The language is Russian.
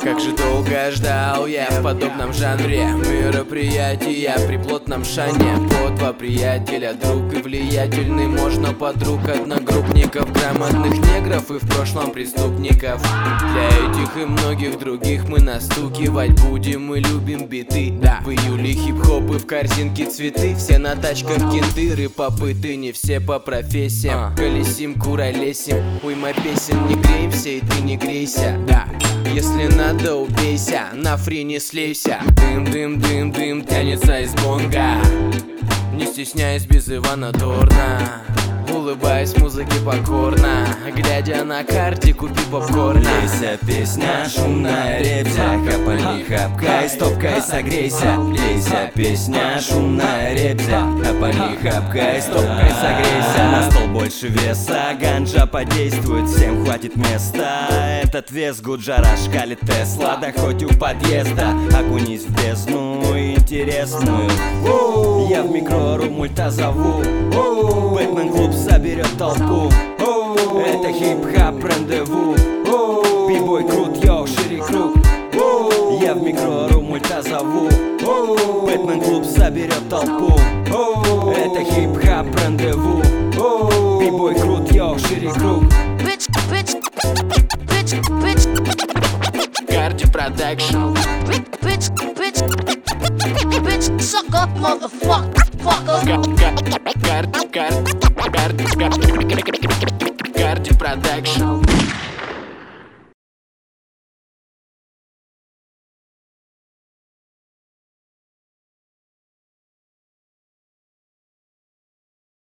Как же долго ждал я в подобном жанре мероприятия при плотном шане. По два приятеля, друг и влиятельный, можно подруг, одногруппников, грамотных негров и в прошлом преступников. Для этих и многих других мы настукивать будем, мы любим биты. В июле хип-хоп и в корзинке цветы, все на тачках кенты, попыты, не все по профессиям. Колесим, куролесим, уйма песен, не греемся и ты не грейся. Если надо, убейся, на фри не слейся. Дым, дым, дым, дым тянется из бонга, не стесняясь без Ивана Дорна. Улыбаясь музыке покорно, глядя на карте, купи попкорна. Лейся, песня, шумная ребзя, капани, хапкай, стопкай, согрейся. Лейся, песня, шумная ребзя, капани, хапкай, стопкай, согрейся. На стол больше веса, ганджа подействует, всем хватит места. Этот вес Гуджара шкалит Тесла, да хоть у подъезда. Окунись в бездну интересную. Я в микрору мульта зову, Бэтмен клуб соберет толпу. Это хип-хап рандеву, бибой крут, йоу, шире круг. Я в микрору мульта зову, Бэтмен клуб соберет толпу. Это хип-хап рандеву, бибой крут, йоу, шире круг. Карди продакшн. Suck up, motherfucker. Карди продакшн.